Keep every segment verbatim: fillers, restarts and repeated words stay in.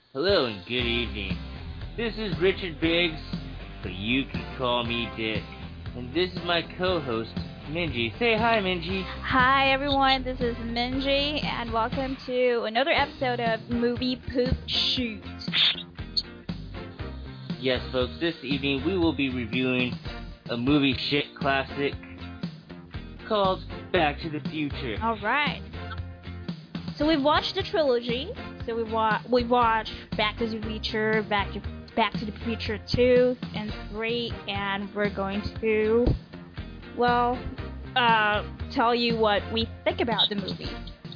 Hello and good evening. This is Richard Biggs, but you can call me Dick. And this is my co-host, Minji. Say hi, Minji. Hi everyone, this is Minji, and welcome to another episode of Movie Poop Shoot. Yes, folks, this evening we will be reviewing a movie shit classic called Back to the Future. Alright. So we've watched the trilogy. So we wa- we watched Back to the Future, Back to Back to the Future two and three, and we're going to, well, uh, tell you what we think about the movie.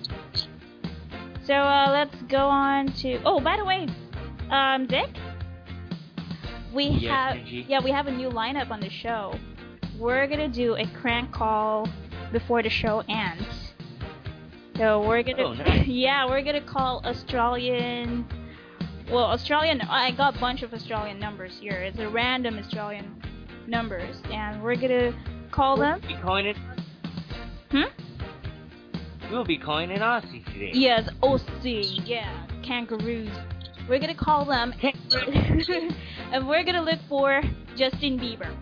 So uh, let's go on to. Oh, by the way, um, Dick, we Yes, have Minji? yeah we have a new lineup on the show. We're gonna do a crank call before the show ends. So we're gonna, Oh, nice. yeah, we're gonna call Australian. Well, Australian. I got a bunch of Australian numbers here. It's a random Australian numbers, and we're gonna call We'll them. be calling it. Hmm. We'll be calling it Aussie today. Yes, Aussie. Yeah, kangaroos. We're gonna call them, and we're gonna look for Justin Bieber.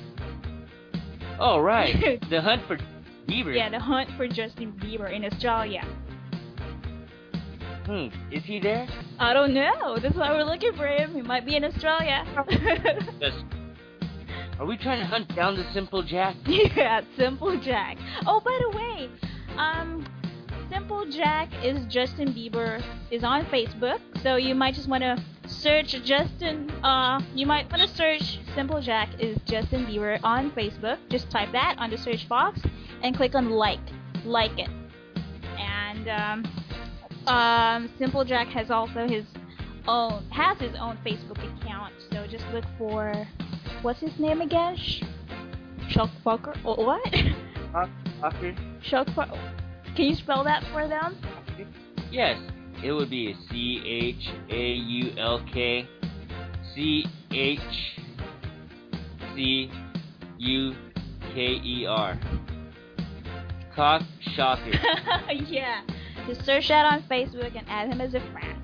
All right. The hunt for Bieber. Yeah, the hunt for Justin Bieber in Australia. Hmm. Is he there? I don't know. That's why we're looking for him. He might be in Australia. Yes. Are we trying to hunt down the Simple Jack? Yeah, Simple Jack. Oh, by the way, um, Simple Jack is Justin Bieber is on Facebook, so you might just want to search Justin. Uh, you might want to search Simple Jack is Justin Bieber on Facebook. Just type that on the search box and click on like, like it. And um, um, Simple Jack has also his own has his own Facebook account. So just look for. What's his name again? Sh- Chuck Fucker? Oh, what? Fucker? Chuck Fucker. Can you spell that for them? Yes. It would be C H A U L K C H C U K E R. Cock Shocker. Yeah. Just search that on Facebook and add him as a friend.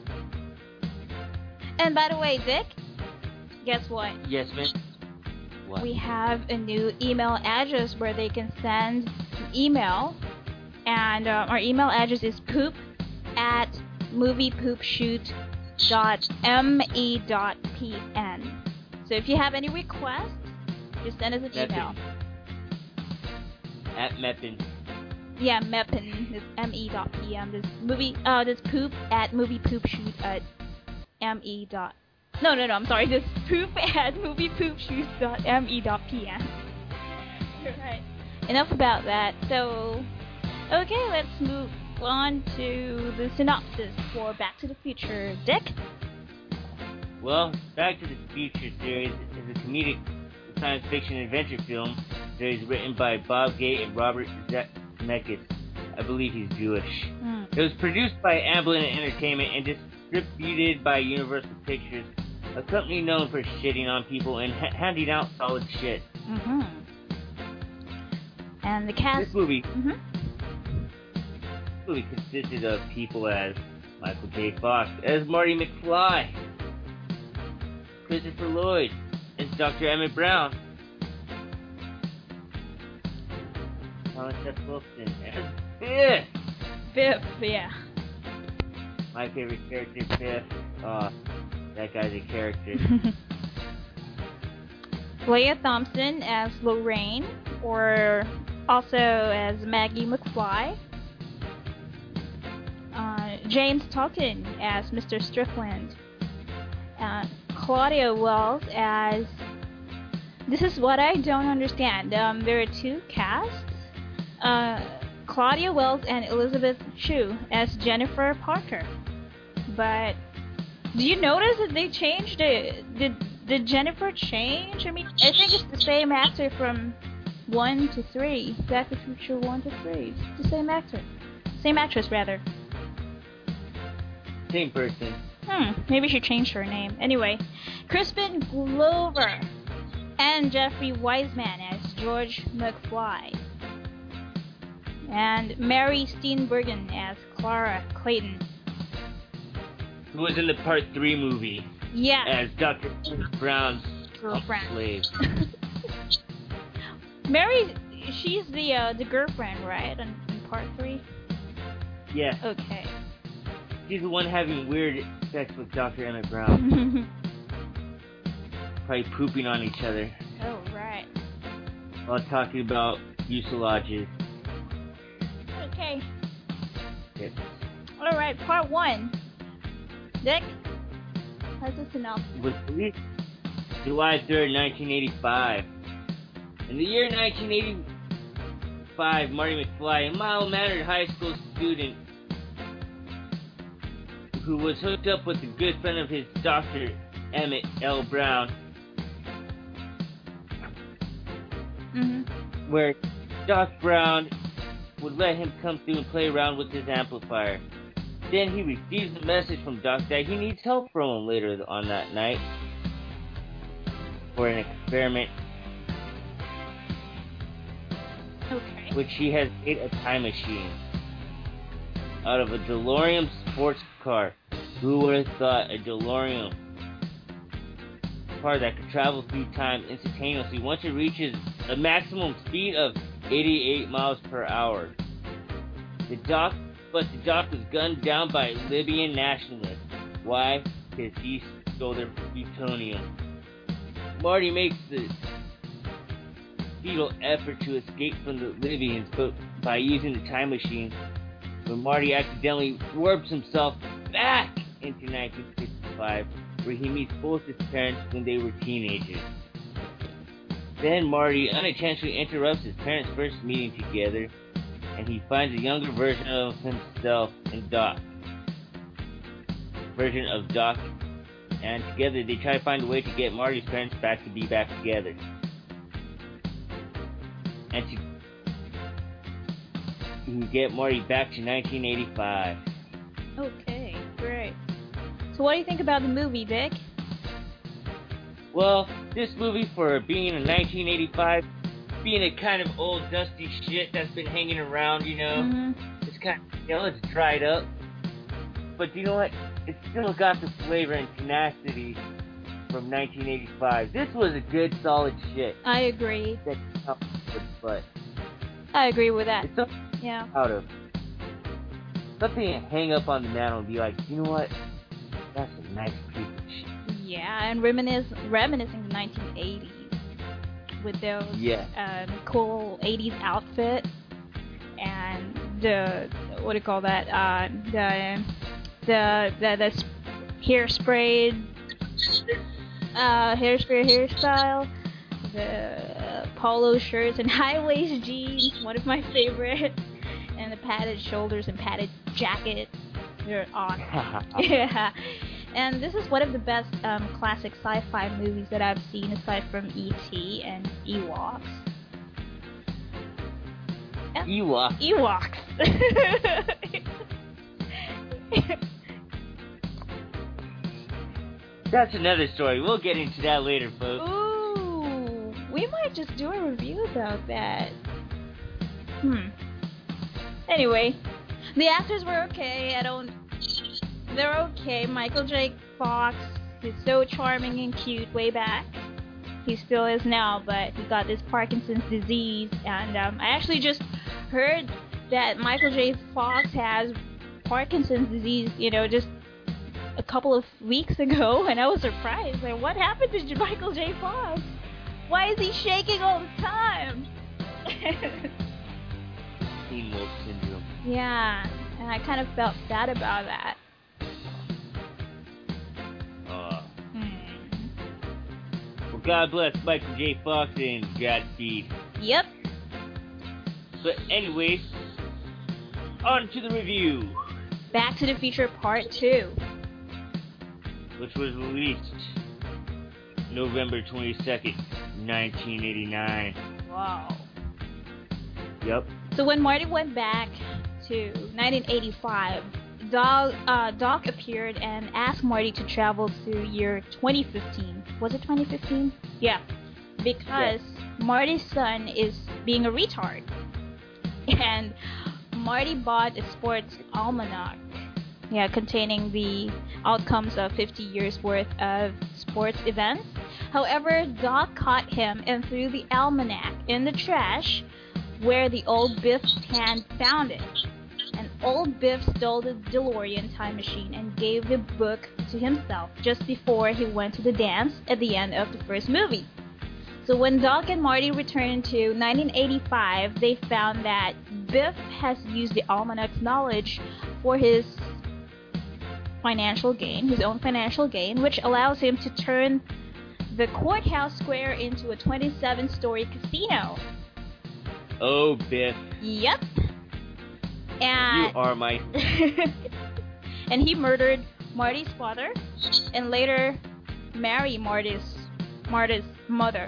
And by the way, Dick, guess what? Yes, miss? What? We have a new email address where they can send an email. And uh, our email address is poop at moviepoopshoot dot me dot pn. So if you have any requests, just send us an Meppin. email. At Meppin. Yeah, Meppin. This me dot pm. This movie. Uh, this poop at moviepoopshoot at me dot. No, no, no. I'm sorry. This poop at moviepoopshoot dot me dot pn. Right. Enough about that. So, okay, let's move on to the synopsis for Back to the Future. Dick? Well, Back to the Future series is a comedic science fiction adventure film series written by Bob Gate and Robert Zemeckis. I believe he's Jewish. Mm. It was produced by Amblin Entertainment and distributed by Universal Pictures, a company known for shitting on people and ha- handing out solid shit. Mm-hmm. And the cast... This movie, Mm-hmm. this movie consisted of people as Michael J. Fox as Marty McFly, Christopher Lloyd as Doctor Emmett Brown, Thomas F. Wilson as Biff. Biff, yeah. My favorite character, Biff. Uh, that guy's a character. Leah Thompson as Lorraine, or also as Maggie McFly. Uh, James Tolkien as Mister Strickland. Uh, Claudia Wells as... This is what I don't understand. Um, there are two casts. Uh, Claudia Wells and Elizabeth Shue as Jennifer Parker. But do you notice that they changed it? Did, did Jennifer change? I mean, I think it's the same actor from one to three. Back to the Future one to three. It's the same actor. Same actress, rather. Same person. Hmm, maybe she changed her name. Anyway, Crispin Glover and Jeffrey Wiseman as George McFly. And Mary Steenburgen as Clara Clayton. who was in the Part three movie Yeah. as Doctor Brown's Girlfriend. slave. Mary, she's the uh, the girlfriend, right? In, in Part three. Yeah. Okay. She's the one having weird sex with Doctor Emmett Brown. Probably pooping on each other. Oh, right. While talking about fuselages. Okay. Yep. Alright, part one. Dick? How's the synopsis? Was released July third, nineteen eighty-five. In the year nineteen eighty-five, Marty McFly, a mild-mannered high school student who was hooked up with a good friend of his, Doctor Emmett L. Brown, Mm-hmm. where Doc Brown would let him come through and play around with his amplifier. Then he receives a message from Doc that he needs help from him later on that night for an experiment, Okay. which he has made a time machine out of a DeLorean sports car. Who would have thought a DeLorean car that could travel through time instantaneously once it reaches a maximum speed of eighty-eight miles per hour? The doc, but the doc was gunned down by Libyan nationalists. Why? Because he stole their plutonium. Marty makes the futile effort to escape from the Libyans, but by using the time machine, when Marty accidentally warps himself back into nineteen sixty-five, where he meets both his parents when they were teenagers. Then Marty unintentionally interrupts his parents' first meeting together, and he finds a younger version of himself in Doc. Version of Doc, and together they try to find a way to get Marty's parents back to be back together. And to, to get Marty back to nineteen eighty-five. Okay, great. So what do you think about the movie, Dick? Well, this movie, for being in nineteen eighty-five, being a kind of old dusty shit that's been hanging around, you know, Mm-hmm. it's kind of, you know, it's dried up. But you know what? It still got the flavor and tenacity from nineteen eighty-five. This was a good, solid shit. I agree. That comes with butt. I agree with that. It's something Yeah. out of something to hang up on the mantle and be like, you know what? That's a nice piece of shit. Yeah, and reminisce, reminiscing the nineteen eighties with those Yeah. um, cool eighties outfit and the what do you call that? Uh, the the the the sp- hairspray, uh, hairspray hairstyle, the polo shirts and high waist jeans, one of my favorite, and the padded shoulders and padded jacket. They're awesome. Yeah. And this is one of the best um, classic sci-fi movies that I've seen, aside from E T and Ewoks. Yeah. Ewok. Ewoks. That's another story. We'll get into that later, folks. Ooh, we might just do a review about that. Hmm. Anyway, the actors were okay. I don't. They're okay. Michael J. Fox is so charming and cute way back. He still is now, but he got this Parkinson's disease, and um, I actually just heard that Michael J. Fox has Parkinson's disease, you know, just a couple of weeks ago, and I was surprised. Like, what happened to Michael J. Fox? Why is he shaking all the time? Teen Wolf Syndrome. Yeah, and I kind of felt sad about that. Uh, Hmm. well, God bless Michael J. Fox and Godspeed. Yep. But anyways, on to the review, Back to the Future Part two. which was released November twenty-second, nineteen eighty-nine. Wow. Yep. So when Marty went back to nineteen eighty-five, Doc, uh, Doc appeared and asked Marty to travel to year twenty fifteen. Was it twenty fifteen? Yeah. Because Marty's son is being a retard. And Marty bought a sports almanac yeah, containing the outcomes of fifty years worth of sports events. However, Doc caught him and threw the almanac in the trash where the old Biff hand found it. And old Biff stole the DeLorean time machine and gave the book to himself just before he went to the dance at the end of the first movie. So when Doc and Marty returned to nineteen eighty-five, they found that Biff has used the almanac's knowledge for his financial gain, his own financial gain, which allows him to turn the courthouse square into a twenty-seven story casino. Oh, Biff. Yep. And you are my... and he murdered Marty's father and later married Marty's, Marty's mother.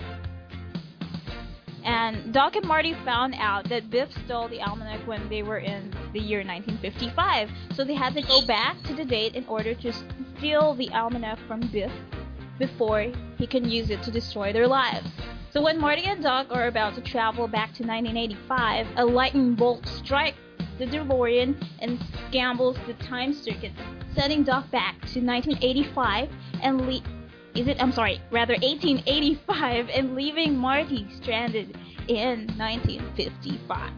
And Doc and Marty found out that Biff stole the almanac when they were in the year nineteen fifty-five. So they had to go back to the date in order to steal the almanac from Biff before he can use it to destroy their lives. So when Marty and Doc are about to travel back to nineteen eighty-five, a lightning bolt strikes the DeLorean and scrambles the time circuit, sending Doc back to nineteen eighty-five and le- is it? I'm sorry, rather eighteen eighty-five, and leaving Marty stranded in nineteen fifty-five.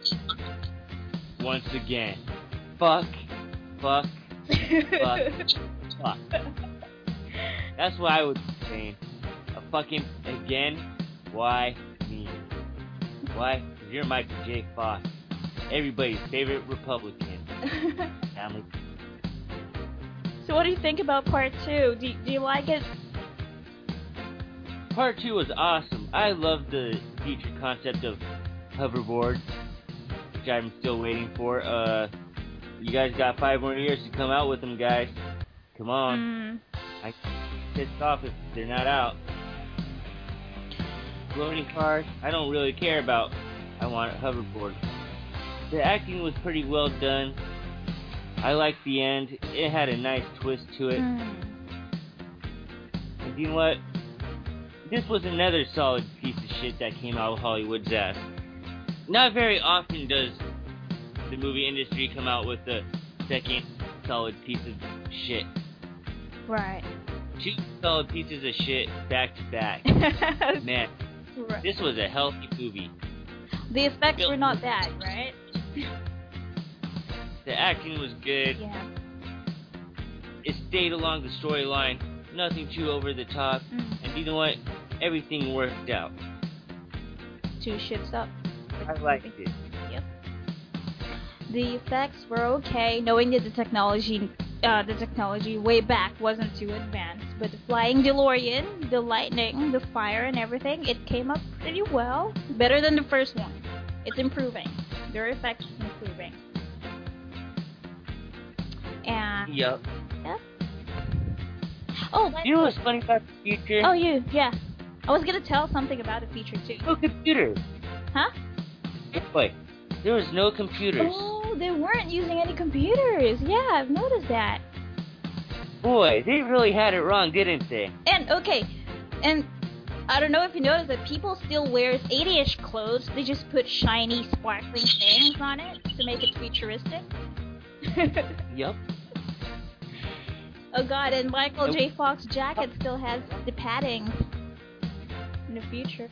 Once again, fuck, fuck, fuck, fuck. That's what I would be saying. A fucking again. Why me? Why? Because you're Michael J. Fox, everybody's favorite Republican. Family. So what do you think about part two? Do, do you like it? Part two was awesome. I love the future concept of hoverboards, which I'm still waiting for. Uh, you guys got five more years to come out with them, guys. Come on. Mm. I'm pissed off if they're not out. Floating cars, I don't really care about. I want a hoverboard. The acting was pretty well done. I liked the end. It had a nice twist to it. Mm. And you know what? This was another solid piece of shit that came out of Hollywood's ass. Not very often does the movie industry come out with a second solid piece of shit. Right. Two solid pieces of shit back to back. Man, right. This was a healthy movie. The effects were not bad, right? The acting was good. Yeah. It stayed along the storyline. Nothing too over the top. Mm. And you know what? Everything worked out. Two shits up. I liked it. Yep. The effects were okay, knowing that the technology, uh, the technology way back wasn't too advanced. But the flying DeLorean, the lightning, the fire, and everything, it came up pretty well. Better than the first one. It's improving. Their effects are improving. And Yep. yeah. Oh, You know what's funny about the future? oh, you, yeah. I was gonna tell something about the future too. No computers. Huh? Wait, there was no computers. Oh, they weren't using any computers. Yeah, I've noticed that. Boy, they really had it wrong, didn't they? And okay, and I don't know if you noticed that people still wear eighty-ish clothes. They just put shiny, sparkling things on it to make it futuristic. Yep. Oh God, and Michael J. Fox jacket still has the padding in the future.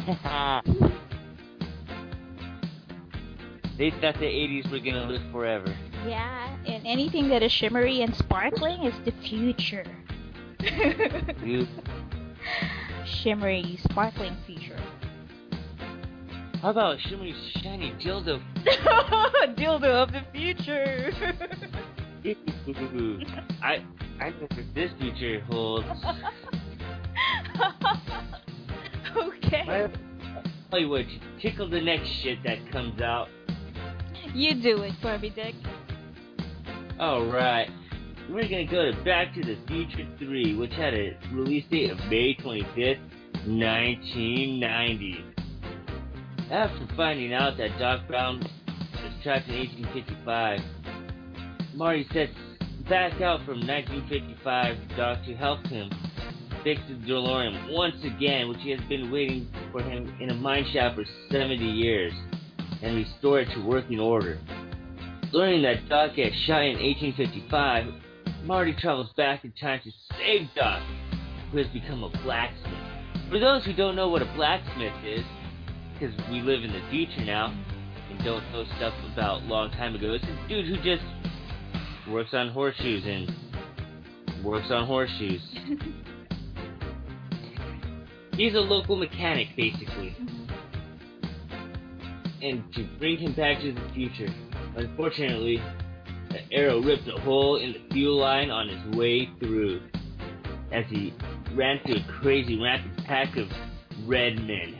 They thought the eighties were gonna live forever. Yeah, and anything that is shimmery and sparkling is the future. Dude. Shimmery, sparkling future. How about shimmery, shiny dildo? Dildo of the future. I I know what this future holds. Okay. Hollywood, tickle the next shit that comes out. You do it, Barbie Dick. Alright. We're gonna go to Back to the Future three, which had a release date of May twenty-fifth, nineteen ninety. After finding out that Doc Brown was trapped in eighteen fifty-five, Marty sets back out from nineteen fifty-five Doc to help him fix the DeLorean once again, which he has been waiting for him in a mine shaft for seventy years, and restore it to working order. Learning that Doc gets shot in eighteen fifty-five, Marty travels back in time to save Doc, who has become a blacksmith. For those who don't know what a blacksmith is, because we live in the future now, and don't know stuff about long time ago, it's a dude who just works on horseshoes and works on horseshoes. He's a local mechanic, basically. And to bring him back to the future, unfortunately, the arrow ripped a hole in the fuel line on his way through, as he ran through a crazy rampant pack of red men.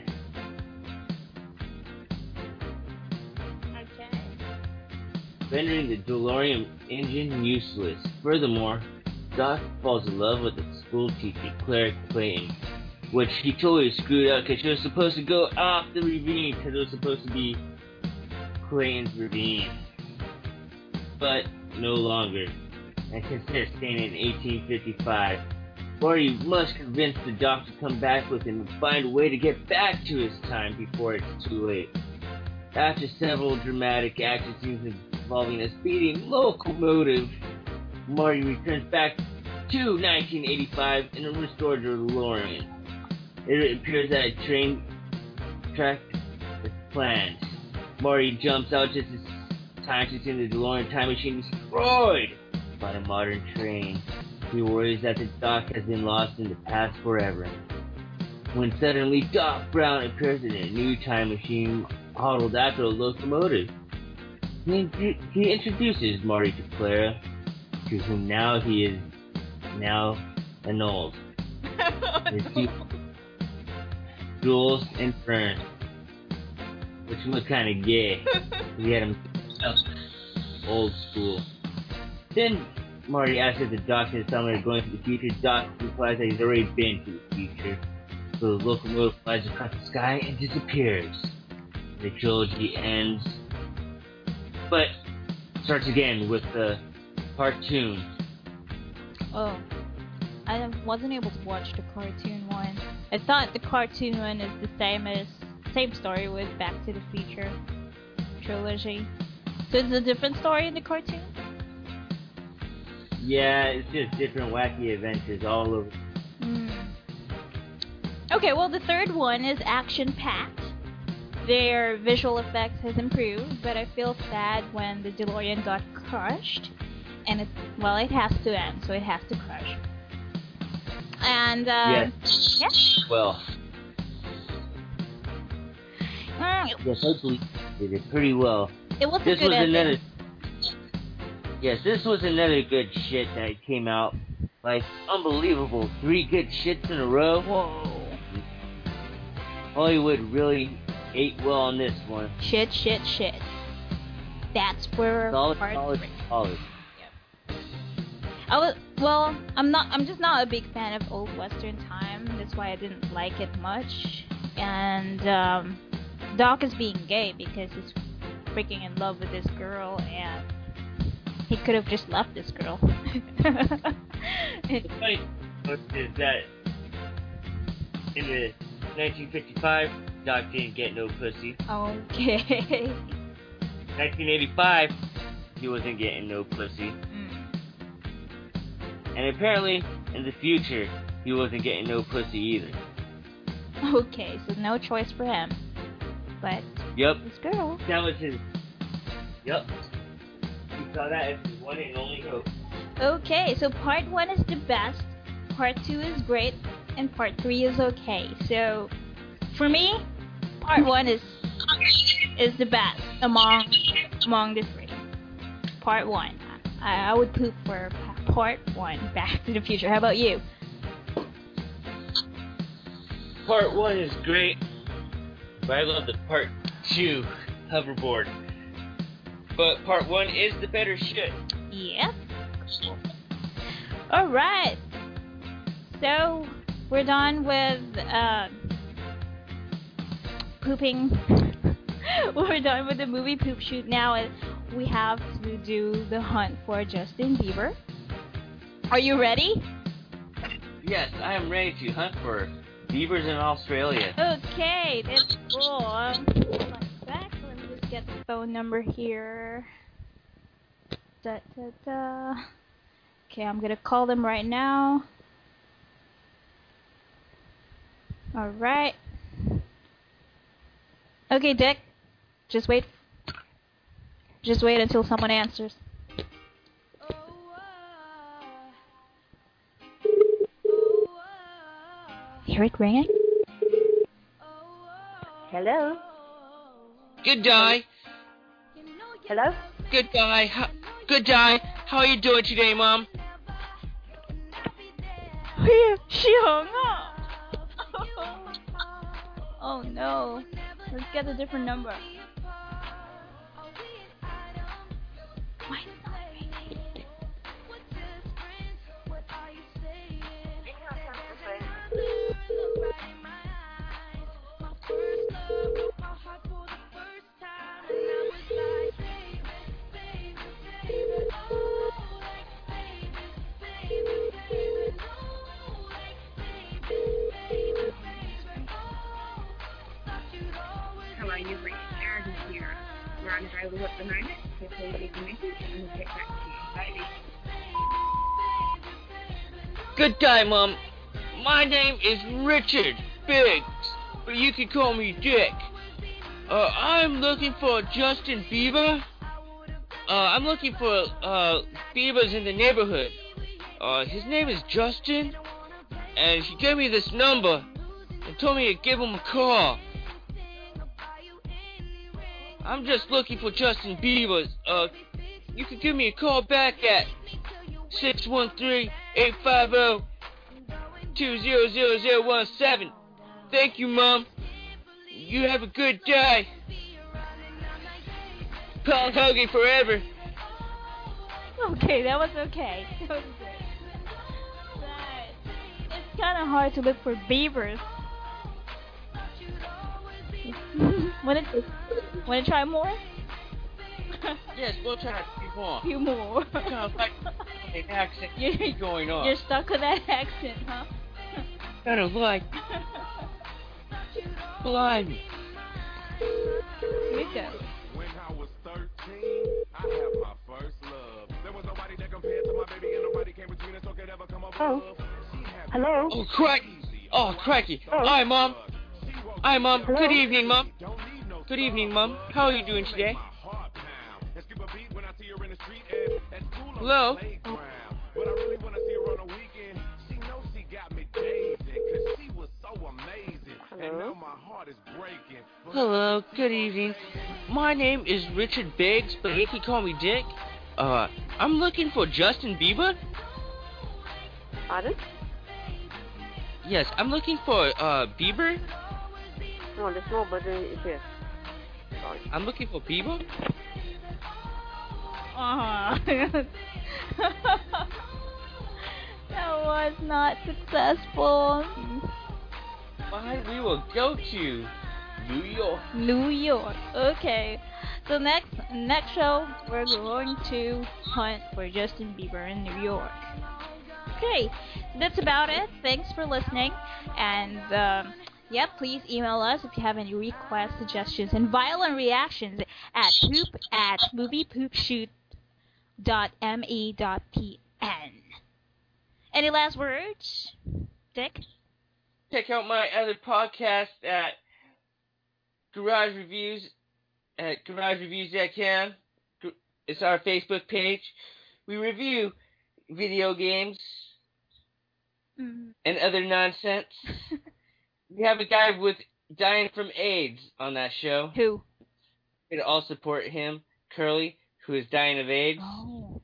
Okay. Rendering the DeLorean engine useless. Furthermore, Doc falls in love with the school teacher, Claire Clayton, which he totally screwed up because she was supposed to go off the ravine because it was supposed to be Clayton's ravine. But no longer. And consider staying in eighteen fifty-five. Marty must convince the Doc to come back with him and find a way to get back to his time before it's too late. After several dramatic action scenes involving a speeding locomotive, Marty returns back to nineteen eighty-five in a restored DeLorean. It appears that a train track is planned. Marty jumps out just as time to see the DeLorean time machine destroyed by a modern train. He worries that the Doc has been lost in the past forever. When suddenly Doc Brown appears in a new time machine modeled after a locomotive. He, he introduces Marty to Clara, to whom now he is now annulled. His two Jules and Fern, which was kind of gay. He had him old school. Then Marty asks if the Doc and his family are going to the future. Doc replies that he's already been to the future. So the locomotive flies across the sky and disappears. The trilogy ends, but starts again with the cartoon. Oh, I wasn't able to watch the cartoon one. I thought the cartoon one is the same as same story with Back to the Future trilogy. So it's a different story in the cartoon? Yeah, it's just different wacky adventures all over. Mm. Okay, well the third one is action-packed. Their visual effects has improved, but I feel sad when the DeLorean got crushed. And it, well, it has to end, so it has to crash. And, uh... Yes. Yeah? Well. Mm. Yes, hopefully they did pretty well. It was this a good was ending. another. Yes, this was another good shit that came out. Like, unbelievable. Three good shits in a row. Whoa. Hollywood really ate well on this one. Shit, shit, shit. That's where Solid, part solid, three. solid. I was, well, I'm not, I'm just not a big fan of old Western time. That's why I didn't like it much. And, um, Doc is being gay because he's freaking in love with this girl, and he could have just left this girl. The funny part is that in the nineteen fifty-five, Doc didn't get no pussy. Okay. nineteen eighty-five, he wasn't getting no pussy. Mm. And apparently, in the future, he wasn't getting no pussy either. Okay, so no choice for him. But Yep. this girl. That was his. Yep. He saw that as his one and only hope. Okay, so part one is the best, part two is great, and part three is okay. So, for me, part one is is the best among among the three. Part one. I, I would poop for part one, Back to the Future. How about you? Part one is great, but I love the part two hoverboard. But part one is the better shit. Yep. Alright. So, we're done with, uh, pooping. We're done with the movie poop shoot now, and we have to do the hunt for Justin Bieber. Are you ready? Yes, I am ready to hunt for beavers in Australia. Okay, that's cool. Um, one sec, let me just get the phone number here. Da, da, da. Okay, I'm gonna call them right now. Alright. Okay, Dick. Just wait. Just wait until someone answers. Hear it ringing? Hello? Good day. Hello? Good day. How, good day. How are you doing today, Mom? Yeah, she hung up. Oh no. Let's get a different number. Why is it not ringing? Hello, you've reached Sheridan Sierra. We're unavailable at the moment, so please leave a message and we'll get back to you. Baby. Good day, Mom. My name is Richard Biggs, but you can call me Dick. Uh, I'm looking for Justin Bieber. Uh, I'm looking for, uh, Biebers in the neighborhood. Uh, his name is Justin, and she gave me this number and told me to give him a call. I'm just looking for Justin Bieber. Uh, you can give me a call back at six one three, eight five zero, two zero zero zero one seven. Thank you, Mom. You have a good day. Paul Hogan forever. Okay, that was okay. That was good. But it's kind of hard to look for beavers. Wanna wanna try more? Yes, we'll try a few more. Few more. Kind of like an accent You're, going on. you're stuck with that accent, huh? Kind of like blind. Here we go. When I was thirteen, I had my first love. There was nobody that compared to my baby, and nobody came between us or could ever come above. Oh. She had Hello? Oh, crack. Oh, cracky. Oh. Hi, Mom. Hi, Mom. Hello? Good evening, Mom. Good evening, Mom. How are you doing today? Hello? But I really want to see her on the weekend. She knows she got me dazing, cause she was so amazing. And now my heart is breaking. Hello, good evening. My name is Richard Biggs, but you can call me Dick. Uh, I'm looking for Justin Bieber. Pardon? Yes, I'm looking for, uh, Bieber. No, there's nobody is here. Sorry. I'm looking for Bieber. Uh-huh. That was not successful. Fine, we will go to New York. New York. Okay. So next next show we're going to hunt for Justin Bieber in New York. Okay, that's about it. Thanks for listening, and um, yeah, please email us if you have any requests, suggestions, and violent reactions at poop at moviepoopshoot dot me dot pn. Any last words, Dick? Check out my other podcast at Garage Reviews at garage reviews dot com. It's our Facebook page. We review video games Mm. and other nonsense. We have a guy with dying from AIDS on that show. Who? We'd all support him, Curly, who is dying of AIDS. Oh.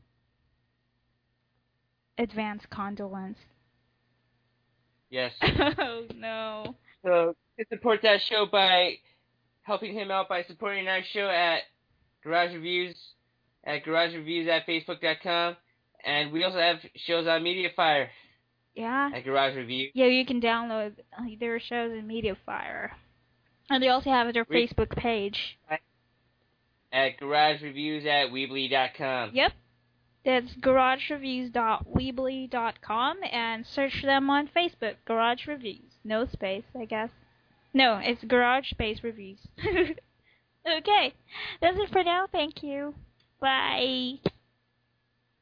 Advanced condolence. Yes. Oh no. So you can support that show by helping him out by supporting our show at Garage Reviews at garage reviews at facebook dot com, and we also have shows on Mediafire Yeah. at Garage Reviews. Yeah, you can download uh, their shows in Mediafire, and they also have their Re- Facebook page. At garage reviews at weebly dot com. Yep. That's garage reviews dot weebly dot com, and search them on Facebook. Garage Reviews. No space, I guess. No, it's Garage Space Reviews. Okay. That's it for now. Thank you. Bye.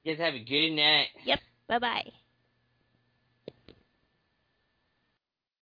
You guys have a good night. Yep. Bye bye.